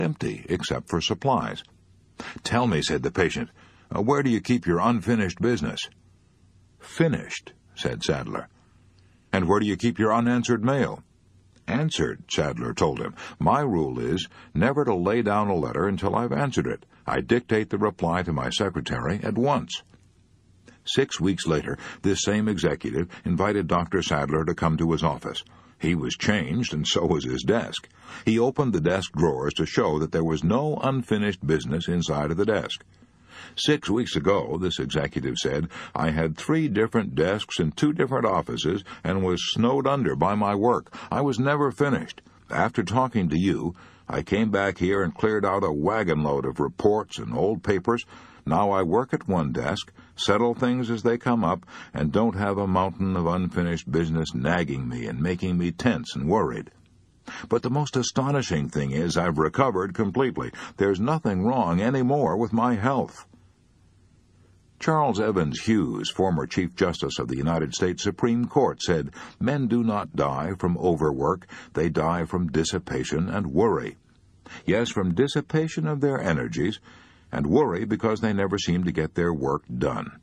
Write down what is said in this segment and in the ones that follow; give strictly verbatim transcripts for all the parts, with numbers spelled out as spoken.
empty except for supplies. "Tell me," said the patient, uh, "where do you keep your unfinished business?" "Finished," said Sadler. "And where do you keep your unanswered mail?" "Answered," Sadler told him. "My rule is never to lay down a letter until I've answered it. I dictate the reply to my secretary at once." Six weeks later, this same executive invited Doctor Sadler to come to his office. He was changed, and so was his desk. He opened the desk drawers to show that there was no unfinished business inside of the desk. Six weeks ago, this executive said, I had three different desks in two different offices and was snowed under by my work. I was never finished. After talking to you, I came back here and cleared out a wagon load of reports and old papers. Now I work at one desk, settle things as they come up, and don't have a mountain of unfinished business nagging me and making me tense and worried. But the most astonishing thing is I've recovered completely. There's nothing wrong any more with my health. Charles Evans Hughes, former Chief Justice of the United States Supreme Court, said, "Men do not die from overwork. They die from dissipation and worry. Yes, from dissipation of their energies, and worry because they never seem to get their work done."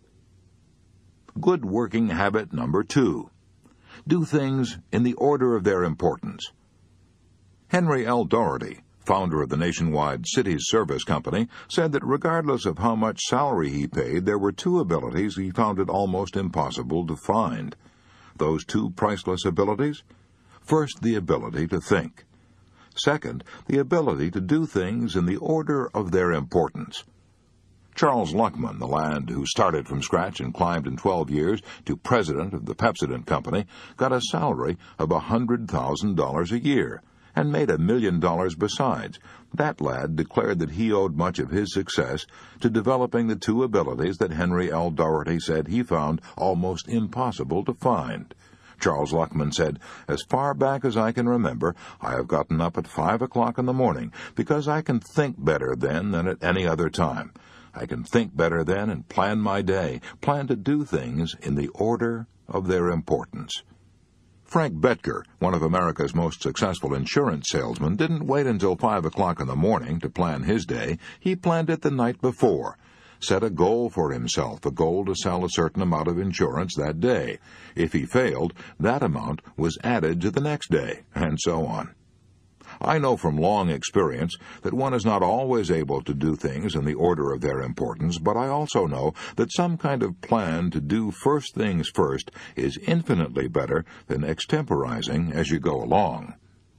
Good working habit number two. Do things in the order of their importance. Henry L. Doherty, founder of the nationwide Cities Service Company, said that regardless of how much salary he paid, there were two abilities he found it almost impossible to find. Those two priceless abilities? First, the ability to think. Second, the ability to do things in the order of their importance. Charles Luckman, the lad who started from scratch and climbed in twelve years to president of the Pepsodent Company, got a salary of a hundred thousand dollars a year, and made a million dollars besides. That lad declared that he owed much of his success to developing the two abilities that Henry L. Doherty said he found almost impossible to find. Charles Luckman said, "As far back as I can remember, I have gotten up at five o'clock in the morning because I can think better then than at any other time. I can think better then and plan my day, plan to do things in the order of their importance." Frank Betker, one of America's most successful insurance salesmen, didn't wait until five o'clock in the morning to plan his day. He planned it the night before. Set a goal for himself, a goal to sell a certain amount of insurance that day. If he failed, that amount was added to the next day, and so on. I know from long experience that one is not always able to do things in the order of their importance, but I also know that some kind of plan to do first things first is infinitely better than extemporizing as you go along.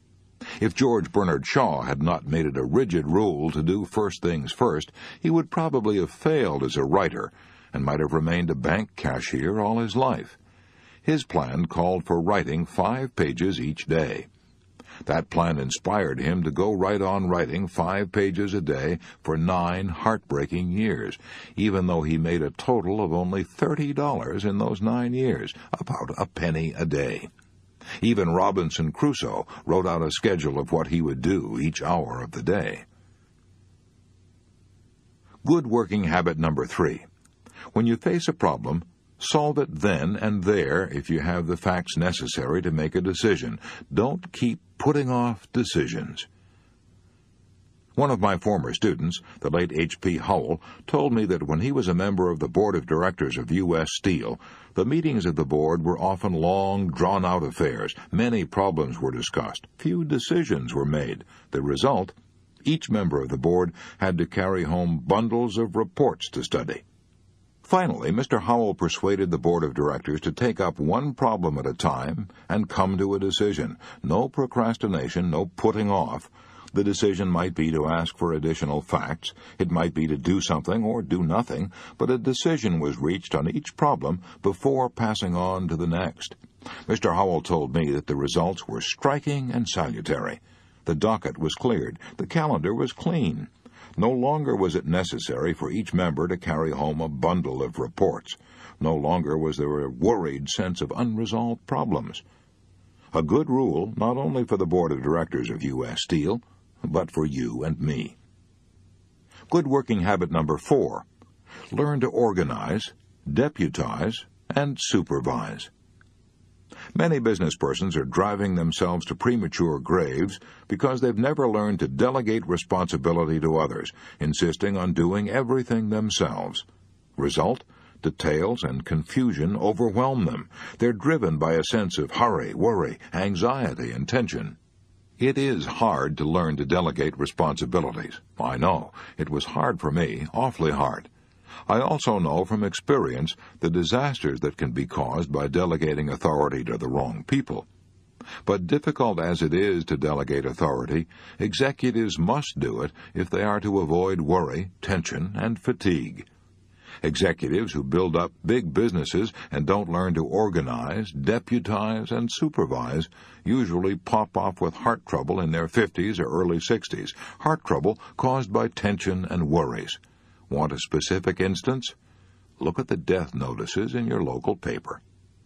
If George Bernard Shaw had not made it a rigid rule to do first things first, he would probably have failed as a writer and might have remained a bank cashier all his life. His plan called for writing five pages each day. That plan inspired him to go right on writing five pages a day for nine heartbreaking years, even though he made a total of only thirty dollars in those nine years, about a penny a day. Even Robinson Crusoe wrote out a schedule of what he would do each hour of the day. Good working habit number three. When you face a problem, solve it then and there if you have the facts necessary to make a decision. Don't keep putting off decisions. One of my former students, the late H P Howell, told me that when he was a member of the board of directors of U S Steel, the meetings of the board were often long, drawn-out affairs. Many problems were discussed. Few decisions were made. The result? Each member of the board had to carry home bundles of reports to study. Finally, Mister Howell persuaded the board of directors to take up one problem at a time and come to a decision. No procrastination, no putting off. The decision might be to ask for additional facts. It might be to do something or do nothing, but a decision was reached on each problem before passing on to the next. Mister Howell told me that the results were striking and salutary. The docket was cleared. The calendar was clean. No longer was it necessary for each member to carry home a bundle of reports. No longer was there a worried sense of unresolved problems. A good rule not only for the board of directors of U S Steel, but for you and me. Good working habit number four. Learn to organize, deputize, and supervise. Many business persons are driving themselves to premature graves because they've never learned to delegate responsibility to others, insisting on doing everything themselves. Result? Details and confusion overwhelm them. They're driven by a sense of hurry, worry, anxiety, and tension. It is hard to learn to delegate responsibilities. I know. It was hard for me, awfully hard. I also know from experience the disasters that can be caused by delegating authority to the wrong people. But difficult as it is to delegate authority, executives must do it if they are to avoid worry, tension, and fatigue. Executives who build up big businesses and don't learn to organize, deputize, and supervise usually pop off with heart trouble in their fifties or early sixties, heart trouble caused by tension and worries. Want a specific instance? Look at the death notices in your local paper.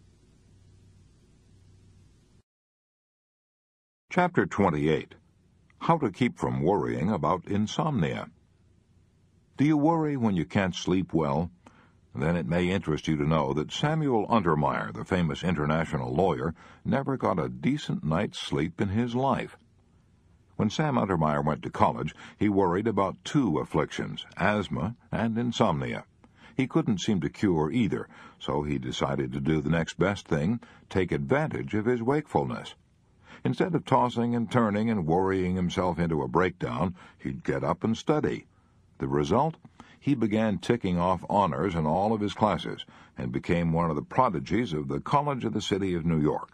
Chapter twenty-eight. How to keep from worrying about insomnia. Do you worry when you can't sleep well? Then it may interest you to know that Samuel Untermeyer, the famous international lawyer, never got a decent night's sleep in his life. When Sam Untermeyer went to college, he worried about two afflictions, asthma and insomnia. He couldn't seem to cure either, so he decided to do the next best thing, take advantage of his wakefulness. Instead of tossing and turning and worrying himself into a breakdown, he'd get up and study. The result? He began ticking off honors in all of his classes and became one of the prodigies of the College of the City of New York.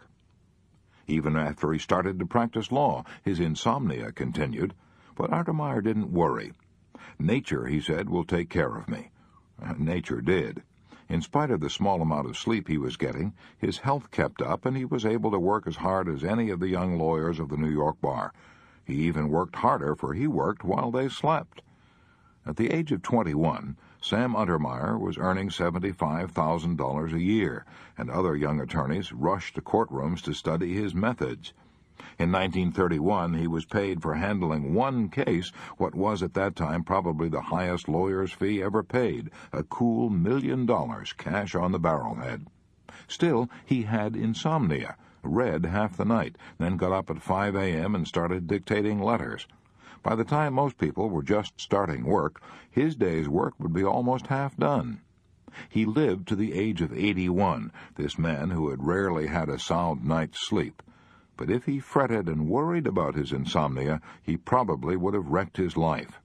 Even after he started to practice law, his insomnia continued, but Untermeyer didn't worry. Nature, he said, will take care of me. Nature did. In spite of the small amount of sleep he was getting, his health kept up, and he was able to work as hard as any of the young lawyers of the New York bar. He even worked harder, for he worked while they slept. At the age of twenty-one, Sam Untermeyer was earning seventy-five thousand dollars a year, and other young attorneys rushed to courtrooms to study his methods. In nineteen thirty-one, he was paid for handling one case, what was at that time probably the highest lawyer's fee ever paid, a cool million dollars cash on the barrelhead. Still, he had insomnia, read half the night, then got up at five a.m. and started dictating letters. By the time most people were just starting work, his day's work would be almost half done. He lived to the age of eighty-one, this man who had rarely had a sound night's sleep. But if he fretted and worried about his insomnia, he probably would have wrecked his life.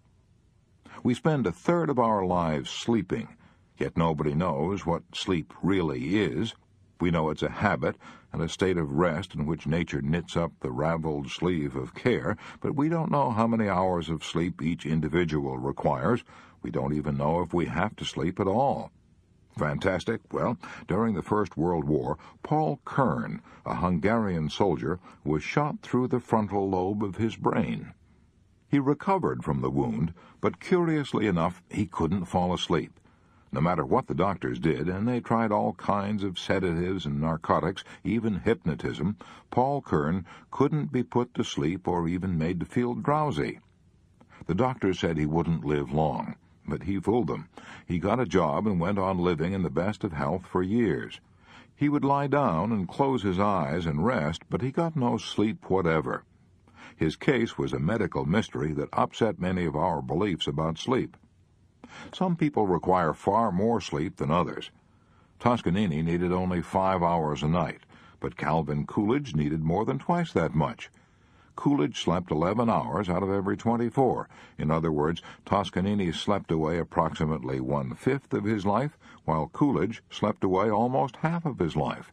We spend a third of our lives sleeping, yet nobody knows what sleep really is. We know it's a habit and a state of rest in which nature knits up the raveled sleeve of care, but we don't know how many hours of sleep each individual requires. We don't even know if we have to sleep at all. Fantastic? Well, during the First World War, Paul Kern, a Hungarian soldier, was shot through the frontal lobe of his brain. He recovered from the wound, but curiously enough, he couldn't fall asleep. No matter what the doctors did, and they tried all kinds of sedatives and narcotics, even hypnotism, Paul Kern couldn't be put to sleep or even made to feel drowsy. The doctors said he wouldn't live long, but he fooled them. He got a job and went on living in the best of health for years. He would lie down and close his eyes and rest, but he got no sleep whatever. His case was a medical mystery that upset many of our beliefs about sleep. Some people require far more sleep than others. Toscanini needed only five hours a night, but Calvin Coolidge needed more than twice that much. Coolidge slept eleven hours out of every twenty-four. In other words, Toscanini slept away approximately one-fifth of his life, while Coolidge slept away almost half of his life.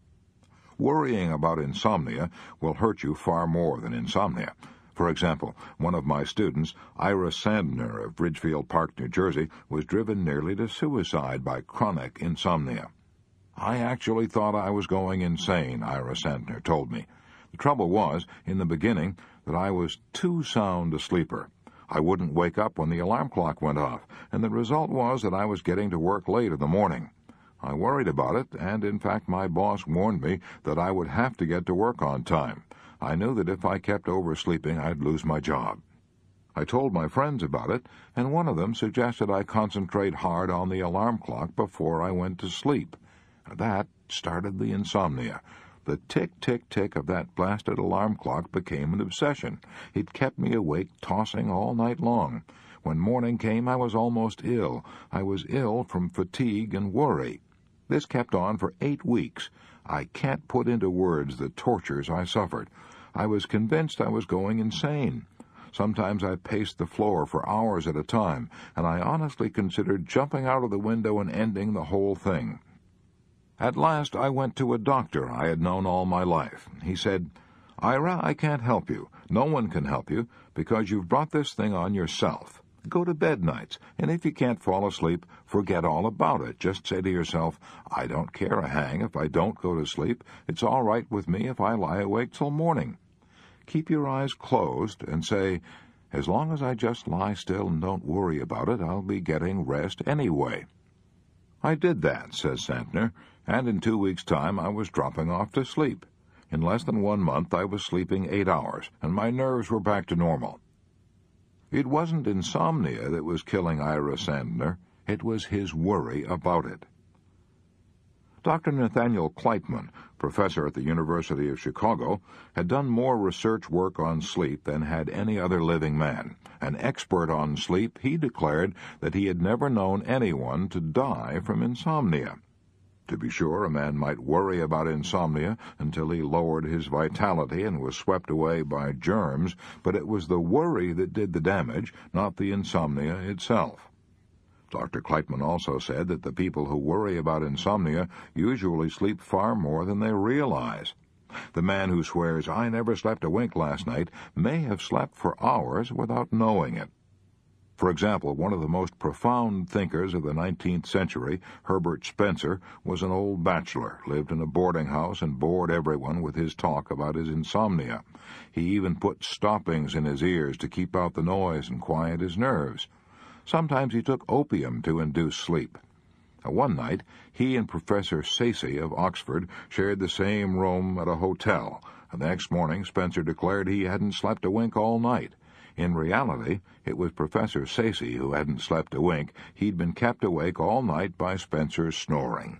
Worrying about insomnia will hurt you far more than insomnia. For example, one of my students, Ira Sandner of Ridgefield Park, New Jersey, was driven nearly to suicide by chronic insomnia. I actually thought I was going insane, Ira Sandner told me. The trouble was, in the beginning, that I was too sound a sleeper. I wouldn't wake up when the alarm clock went off, and the result was that I was getting to work late in the morning. I worried about it, and in fact my boss warned me that I would have to get to work on time. I knew that if I kept oversleeping, I'd lose my job. I told my friends about it, and one of them suggested I concentrate hard on the alarm clock before I went to sleep. That started the insomnia. The tick-tick-tick of that blasted alarm clock became an obsession. It kept me awake, tossing all night long. When morning came, I was almost ill. I was ill from fatigue and worry. This kept on for eight weeks. I can't put into words the tortures I suffered. I was convinced I was going insane. Sometimes I paced the floor for hours at a time, and I honestly considered jumping out of the window and ending the whole thing. At last I went to a doctor I had known all my life. He said, "Ira, I can't help you. No one can help you, because you've brought this thing on yourself. Go to bed nights, and if you can't fall asleep, forget all about it. Just say to yourself, I don't care a hang if I don't go to sleep. It's all right with me if I lie awake till morning. Keep your eyes closed and say, as long as I just lie still and don't worry about it, I'll be getting rest anyway." I did that, says Santner, and in two weeks' time I was dropping off to sleep. In less than one month I was sleeping eight hours, and my nerves were back to normal. It wasn't insomnia that was killing Ira Sandner. It was his worry about it. Doctor Nathaniel Kleitman, professor at the University of Chicago, had done more research work on sleep than had any other living man. An expert on sleep, he declared that he had never known anyone to die from insomnia. To be sure, a man might worry about insomnia until he lowered his vitality and was swept away by germs, but it was the worry that did the damage, not the insomnia itself. Doctor Kleitman also said that the people who worry about insomnia usually sleep far more than they realize. The man who swears, "I never slept a wink last night," may have slept for hours without knowing it. For example, one of the most profound thinkers of the nineteenth century, Herbert Spencer, was an old bachelor, lived in a boarding house, and bored everyone with his talk about his insomnia. He even put stoppings in his ears to keep out the noise and quiet his nerves. Sometimes he took opium to induce sleep. One night, he and Professor Sayce of Oxford shared the same room at a hotel, and the next morning Spencer declared he hadn't slept a wink all night. In reality, it was Professor Sayce who hadn't slept a wink. He'd been kept awake all night by Spencer's snoring.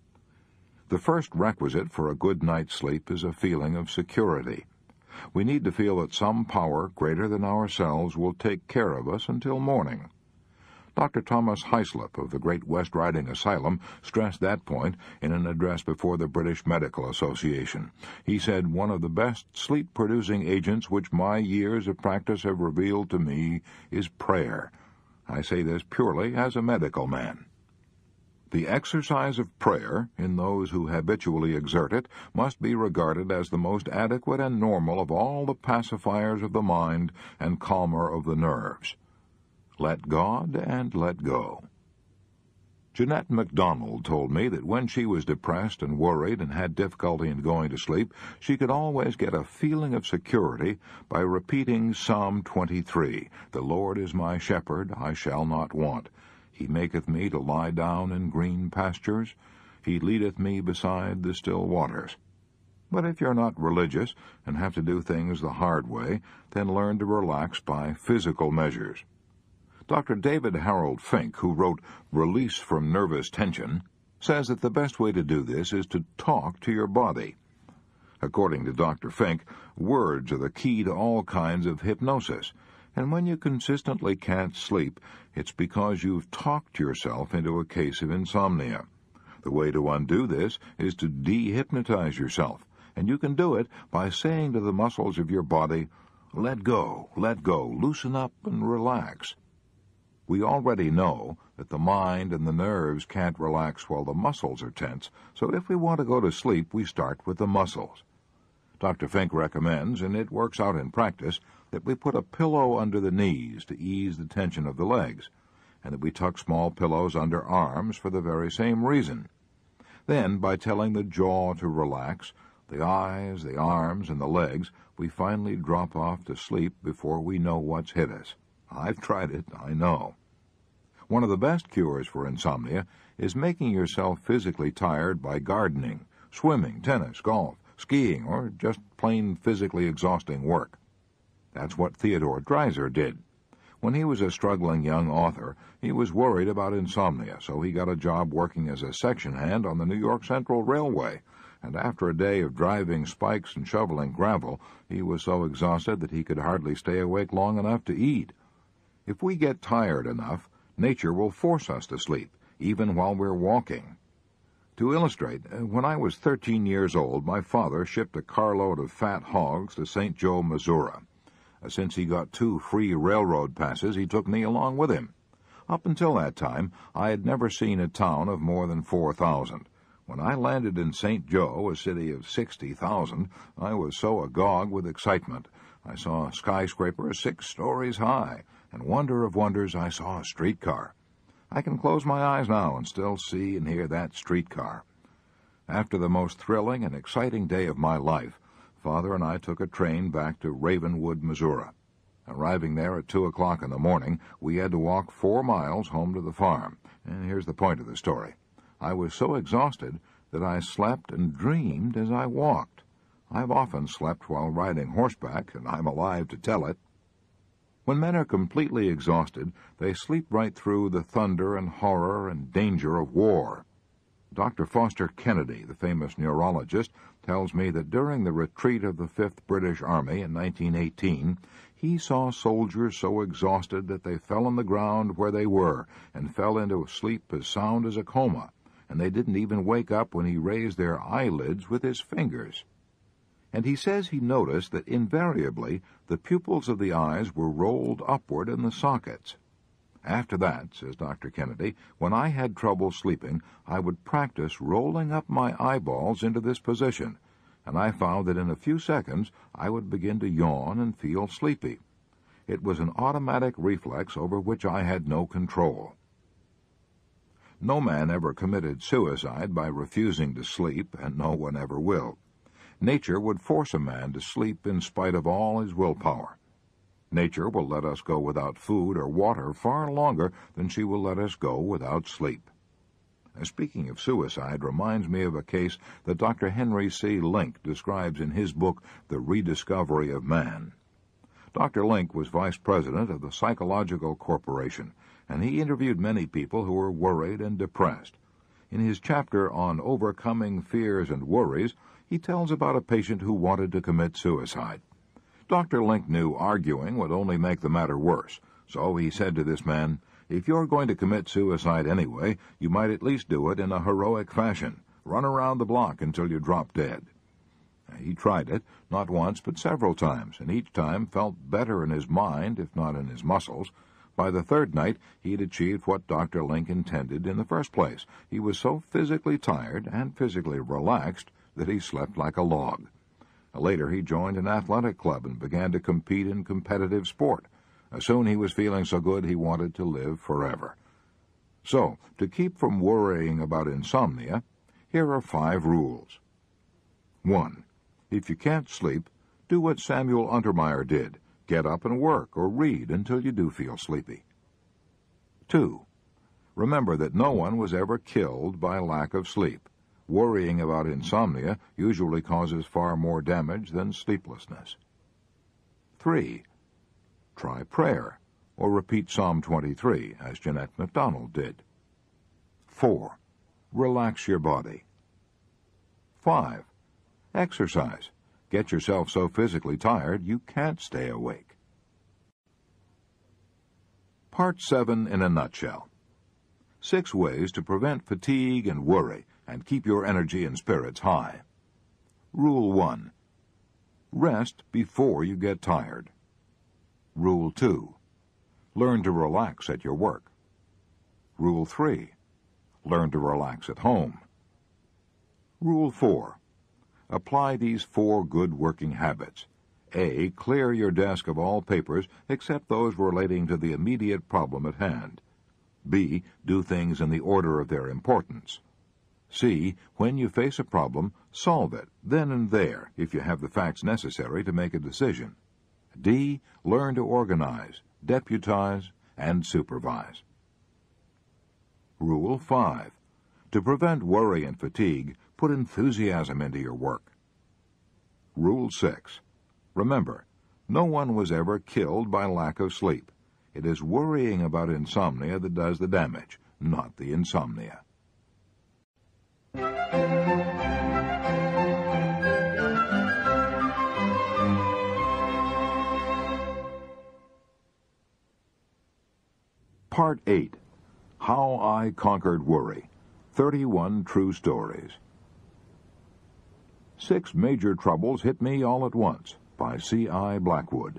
The first requisite for a good night's sleep is a feeling of security. We need to feel that some power greater than ourselves will take care of us until morning. Doctor Thomas Hyslop of the Great West Riding Asylum stressed that point in an address before the British Medical Association. He said, "One of the best sleep-producing agents which my years of practice have revealed to me is prayer. I say this purely as a medical man." The exercise of prayer, in those who habitually exert it, must be regarded as the most adequate and normal of all the pacifiers of the mind and calmer of the nerves. Let God and let go. Jeanette MacDonald told me that when she was depressed and worried and had difficulty in going to sleep, she could always get a feeling of security by repeating Psalm twenty-three, "The Lord is my shepherd, I shall not want. He maketh me to lie down in green pastures. He leadeth me beside the still waters." But if you're not religious and have to do things the hard way, then learn to relax by physical measures. Doctor David Harold Fink, who wrote Release from Nervous Tension, says that the best way to do this is to talk to your body. According to Doctor Fink, words are the key to all kinds of hypnosis, and when you consistently can't sleep, it's because you've talked yourself into a case of insomnia. The way to undo this is to de-hypnotize yourself, and you can do it by saying to the muscles of your body, "Let go, let go, loosen up and relax." We already know that the mind and the nerves can't relax while the muscles are tense, so if we want to go to sleep, we start with the muscles. Doctor Fink recommends, and it works out in practice, that we put a pillow under the knees to ease the tension of the legs, and that we tuck small pillows under arms for the very same reason. Then, by telling the jaw to relax, the eyes, the arms, and the legs, we finally drop off to sleep before we know what's hit us. I've tried it, I know. One of the best cures for insomnia is making yourself physically tired by gardening, swimming, tennis, golf, skiing, or just plain physically exhausting work. That's what Theodore Dreiser did. When he was a struggling young author, he was worried about insomnia, so he got a job working as a section hand on the New York Central Railway, and after a day of driving spikes and shoveling gravel, he was so exhausted that he could hardly stay awake long enough to eat. If we get tired enough, nature will force us to sleep, even while we're walking. To illustrate, when I was thirteen years old, my father shipped a carload of fat hogs to Saint Joe, Missouri. Since he got two free railroad passes, he took me along with him. Up until that time, I had never seen a town of more than four thousand. When I landed in Saint Joe, a city of sixty thousand, I was so agog with excitement. I saw a skyscraper six stories high, and wonder of wonders, I saw a streetcar. I can close my eyes now and still see and hear that streetcar. After the most thrilling and exciting day of my life, Father and I took a train back to Ravenwood, Missouri. Arriving there at two o'clock in the morning, we had to walk four miles home to the farm. And here's the point of the story. I was so exhausted that I slept and dreamed as I walked. I've often slept while riding horseback, and I'm alive to tell it. When men are completely exhausted, they sleep right through the thunder and horror and danger of war. Doctor Foster Kennedy, the famous neurologist, tells me that during the retreat of the Fifth British Army in nineteen eighteen, he saw soldiers so exhausted that they fell on the ground where they were and fell into a sleep as sound as a coma, and they didn't even wake up when he raised their eyelids with his fingers. And he says he noticed that invariably the pupils of the eyes were rolled upward in the sockets. After that, says Doctor Kennedy, when I had trouble sleeping, I would practice rolling up my eyeballs into this position, and I found that in a few seconds I would begin to yawn and feel sleepy. It was an automatic reflex over which I had no control. No man ever committed suicide by refusing to sleep, and no one ever will. Nature would force a man to sleep in spite of all his willpower. Nature will let us go without food or water far longer than she will let us go without sleep. Speaking of suicide reminds me of a case that Doctor Henry C. Link describes in his book, The Rediscovery of Man. Doctor Link was vice president of the Psychological Corporation, and he interviewed many people who were worried and depressed. In his chapter on overcoming fears and worries, he tells about a patient who wanted to commit suicide. Doctor Link knew arguing would only make the matter worse, so he said to this man, "If you're going to commit suicide anyway, you might at least do it in a heroic fashion. Run around the block until you drop dead." He tried it, not once but several times, and each time felt better in his mind, if not in his muscles. By the third night, he had achieved what Doctor Link intended in the first place. He was so physically tired and physically relaxed that he slept like a log. Later, he joined an athletic club and began to compete in competitive sport. Soon he was feeling so good he wanted to live forever. So, to keep from worrying about insomnia, here are five rules. One. If you can't sleep, do what Samuel Untermeyer did. Get up and work or read until you do feel sleepy. Two. Remember that no one was ever killed by lack of sleep. Worrying about insomnia usually causes far more damage than sleeplessness. Three. Try prayer, or repeat Psalm twenty-three, as Jeanette MacDonald did. Four. Relax your body. Five. Exercise. Get yourself so physically tired you can't stay awake. Part seven in a nutshell. Six ways to prevent fatigue and worry and keep your energy and spirits high. Rule one. Rest before you get tired. Rule two. Learn to relax at your work. Rule three. Learn to relax at home. Rule four. Apply these four good working habits. A. Clear your desk of all papers except those relating to the immediate problem at hand. B. Do things in the order of their importance. C. When you face a problem, solve it then and there if you have the facts necessary to make a decision. D. Learn to organize, deputize, and supervise. Rule five. To prevent worry and fatigue, put enthusiasm into your work. Rule six. Remember, no one was ever killed by lack of sleep. It is worrying about insomnia that does the damage, not the insomnia. Part eight. How I Conquered Worry. thirty-one True Stories. Six Major Troubles Hit Me All at Once by C I Blackwood.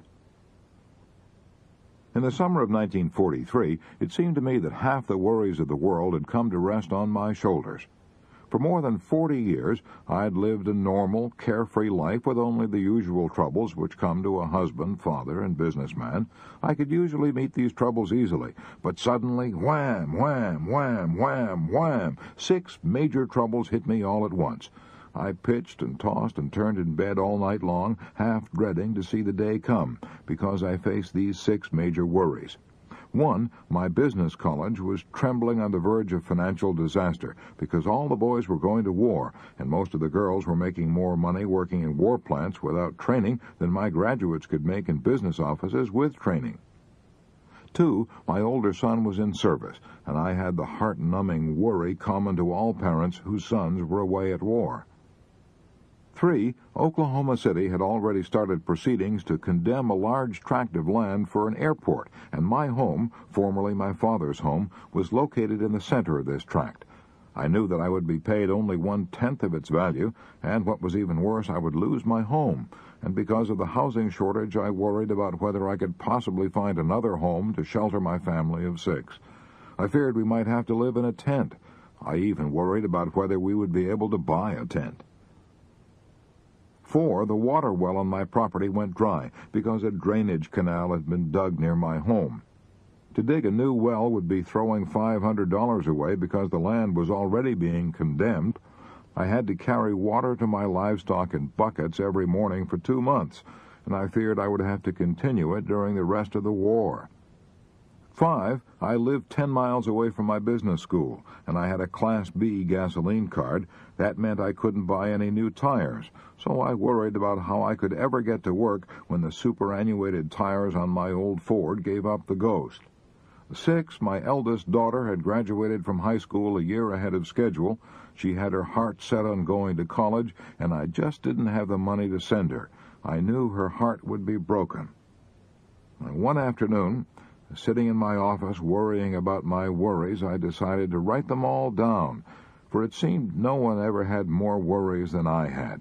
In the summer of nineteen forty-three, it seemed to me that half the worries of the world had come to rest on my shoulders. For more than forty years, I'd lived a normal, carefree life with only the usual troubles which come to a husband, father, and businessman. I could usually meet these troubles easily, but suddenly, wham, wham, wham, wham, wham, six major troubles hit me all at once. I pitched and tossed and turned in bed all night long, half dreading to see the day come, because I faced these six major worries. One, my business college was trembling on the verge of financial disaster because all the boys were going to war, and most of the girls were making more money working in war plants without training than my graduates could make in business offices with training. Two, my older son was in service, and I had the heart-numbing worry common to all parents whose sons were away at war. Three, Oklahoma City had already started proceedings to condemn a large tract of land for an airport, and my home, formerly my father's home, was located in the center of this tract. I knew that I would be paid only one-tenth of its value, and what was even worse, I would lose my home, and because of the housing shortage, I worried about whether I could possibly find another home to shelter my family of six. I feared we might have to live in a tent. I even worried about whether we would be able to buy a tent. Four, the water well on my property went dry because a drainage canal had been dug near my home. To dig a new well would be throwing five hundred dollars away because the land was already being condemned. I had to carry water to my livestock in buckets every morning for two months, and I feared I would have to continue it during the rest of the war. Five, I lived ten miles away from my business school, and I had a Class B gasoline card. That meant I couldn't buy any new tires, so I worried about how I could ever get to work when the superannuated tires on my old Ford gave up the ghost. Six, my eldest daughter had graduated from high school a year ahead of schedule. She had her heart set on going to college, and I just didn't have the money to send her. I knew her heart would be broken. One afternoon, sitting in my office worrying about my worries, I decided to write them all down, for it seemed no one ever had more worries than I had.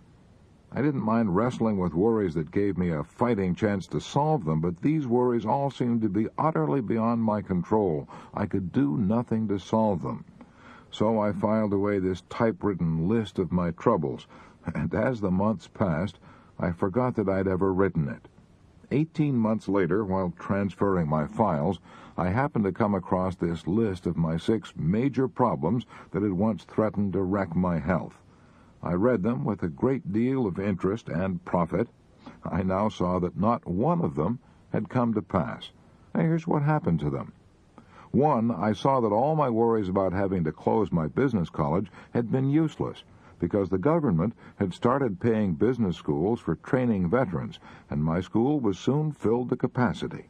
I didn't mind wrestling with worries that gave me a fighting chance to solve them, but these worries all seemed to be utterly beyond my control. I could do nothing to solve them. So I filed away this typewritten list of my troubles, and as the months passed, I forgot that I'd ever written it. Eighteen months later, while transferring my files, I happened to come across this list of my six major problems that had once threatened to wreck my health. I read them with a great deal of interest and profit. I now saw that not one of them had come to pass. Now, here's what happened to them. One, I saw that all my worries about having to close my business college had been useless, because the government had started paying business schools for training veterans, and my school was soon filled to capacity.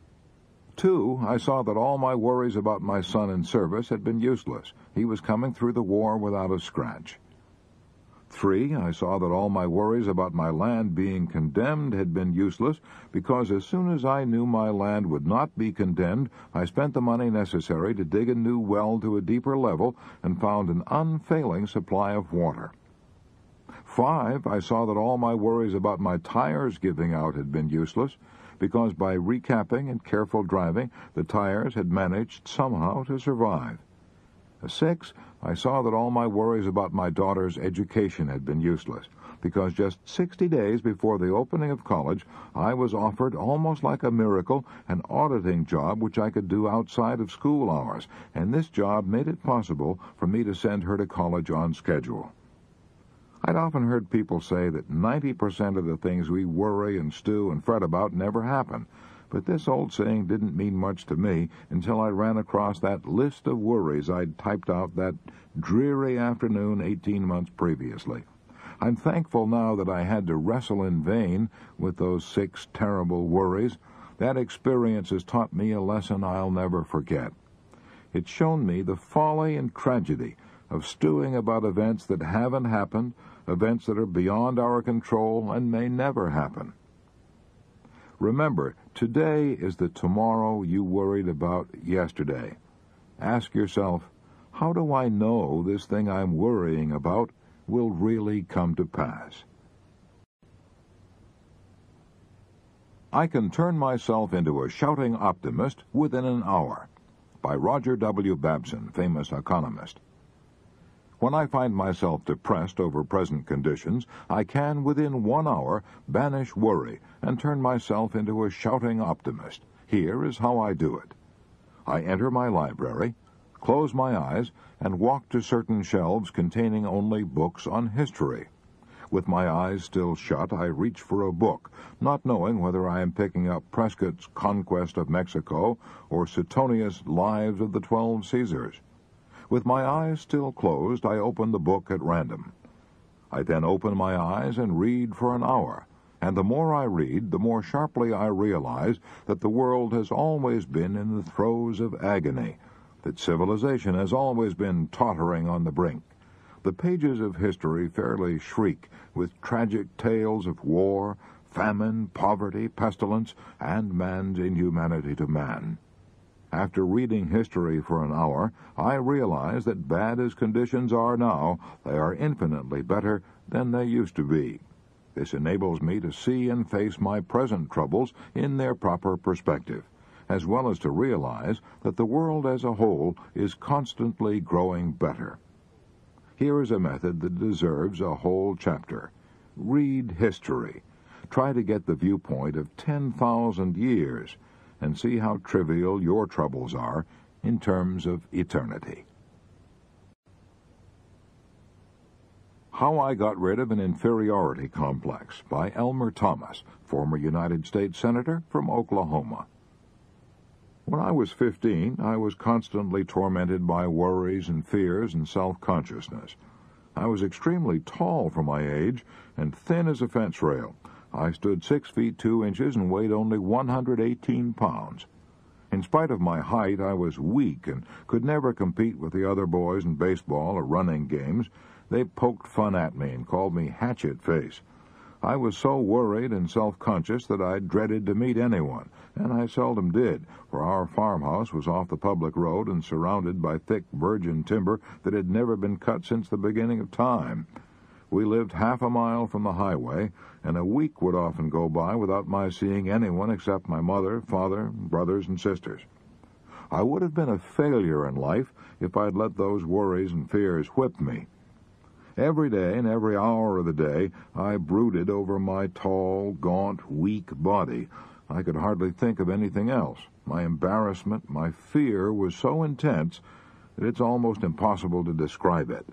Two, I saw that all my worries about my son in service had been useless. He was coming through the war without a scratch. Three, I saw that all my worries about my land being condemned had been useless, because as soon as I knew my land would not be condemned, I spent the money necessary to dig a new well to a deeper level and found an unfailing supply of water. Five, I saw that all my worries about my tires giving out had been useless, because by recapping and careful driving, the tires had managed somehow to survive. Six, I saw that all my worries about my daughter's education had been useless, because just sixty days before the opening of college, I was offered, almost like a miracle, an auditing job which I could do outside of school hours, and this job made it possible for me to send her to college on schedule. I'd often heard people say that ninety percent of the things we worry and stew and fret about never happen, but this old saying didn't mean much to me until I ran across that list of worries I'd typed out that dreary afternoon eighteen months previously. I'm thankful now that I had to wrestle in vain with those six terrible worries. That experience has taught me a lesson I'll never forget. It's shown me the folly and tragedy of stewing about events that haven't happened, events that are beyond our control and may never happen. Remember, Today is the tomorrow you worried about yesterday. Ask yourself, how do I know this thing I'm worrying about will really come to pass? I Can Turn Myself into a Shouting Optimist Within an Hour, by Roger W. Babson, famous economist. When I find myself depressed over present conditions, I can, within one hour, banish worry and turn myself into a shouting optimist. Here is how I do it. I enter my library, close my eyes, and walk to certain shelves containing only books on history. With my eyes still shut, I reach for a book, not knowing whether I am picking up Prescott's Conquest of Mexico or Suetonius' Lives of the Twelve Caesars. With my eyes still closed, I open the book at random. I then open my eyes and read for an hour, and the more I read, the more sharply I realize that the world has always been in the throes of agony, that civilization has always been tottering on the brink. The pages of history fairly shriek with tragic tales of war, famine, poverty, pestilence, and man's inhumanity to man. After reading history for an hour, I realize that bad as conditions are now, they are infinitely better than they used to be. This enables me to see and face my present troubles in their proper perspective, as well as to realize that the world as a whole is constantly growing better. Here is a method that deserves a whole chapter. Read history. Try to get the viewpoint of ten thousand years, and see how trivial your troubles are in terms of eternity. How I Got Rid of an Inferiority Complex, by Elmer Thomas, former United States Senator from Oklahoma. When I was fifteen, I was constantly tormented by worries and fears and self-consciousness. I was extremely tall for my age and thin as a fence rail. I stood six feet two inches and weighed only one hundred eighteen pounds. In spite of my height, I was weak and could never compete with the other boys in baseball or running games. They poked fun at me and called me Hatchet Face. I was so worried and self-conscious that I dreaded to meet anyone, and I seldom did, for our farmhouse was off the public road and surrounded by thick virgin timber that had never been cut since the beginning of time. We lived half a mile from the highway, and a week would often go by without my seeing anyone except my mother, father, brothers, and sisters. I would have been a failure in life if I'd let those worries and fears whip me. Every day and every hour of the day, I brooded over my tall, gaunt, weak body. I could hardly think of anything else. My embarrassment, my fear was so intense that it's almost impossible to describe it.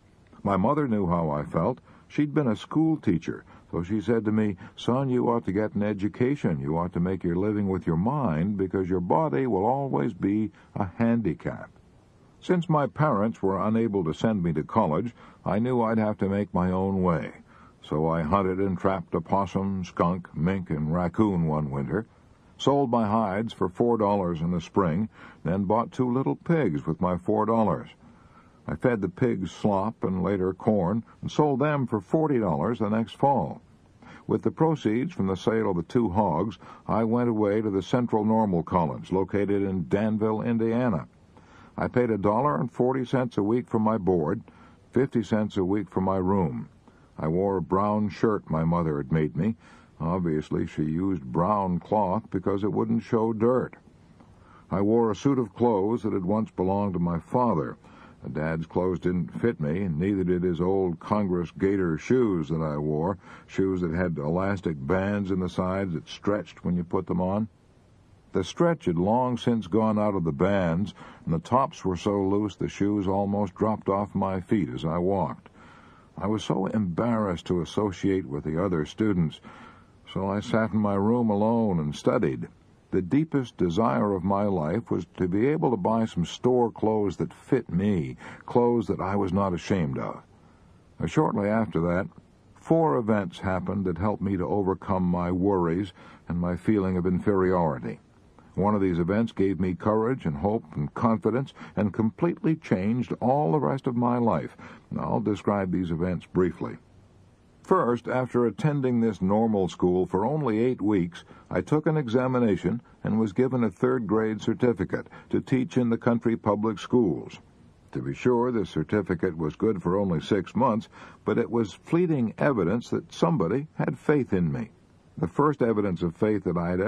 My mother knew how I felt. She'd been a school teacher, so she said to me, "Son, you ought to get an education. You ought to make your living with your mind, because your body will always be a handicap." Since my parents were unable to send me to college, I knew I'd have to make my own way. So I hunted and trapped a possum, skunk, mink, and raccoon one winter, sold my hides for four dollars in the spring, then bought two little pigs with my four dollars. I fed the pigs slop and later corn, and sold them for forty dollars the next fall. With the proceeds from the sale of the two hogs, I went away to the Central Normal College, located in Danville, Indiana. I paid a dollar and forty cents a week for my board, fifty cents a week for my room. I wore a brown shirt my mother had made me. Obviously, she used brown cloth because it wouldn't show dirt. I wore a suit of clothes that had once belonged to my father. Dad's clothes didn't fit me, and neither did his old Congress gaiter shoes that I wore, shoes that had elastic bands in the sides that stretched when you put them on. The stretch had long since gone out of the bands, and the tops were so loose the shoes almost dropped off my feet as I walked. I was so embarrassed to associate with the other students, so I sat in my room alone and studied. The deepest desire of my life was to be able to buy some store clothes that fit me, clothes that I was not ashamed of. Shortly after that, four events happened that helped me to overcome my worries and my feeling of inferiority. One of these events gave me courage and hope and confidence and completely changed all the rest of my life. I'll describe these events briefly. First, after attending this normal school for only eight weeks, I took an examination and was given a third-grade certificate to teach in the country public schools. To be sure, this certificate was good for only six months, but it was fleeting evidence that somebody had faith in me. The first evidence of faith that I had